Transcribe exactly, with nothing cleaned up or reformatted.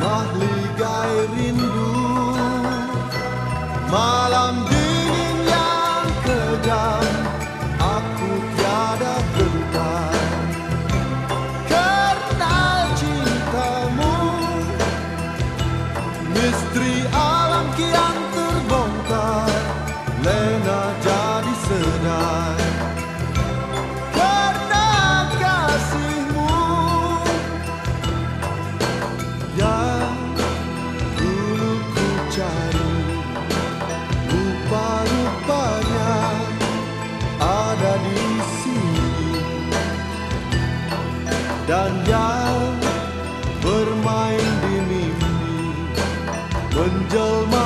mahligai rindu, malam dingin yang kejam, aku tiada gentar karena cintamu. Misteri alam kian terbongkar, lena jadi sedar karena kasihmu yang dulu ku cari. Rupa-rupanya ada di sini, dan yang bermain di mimpi menjelma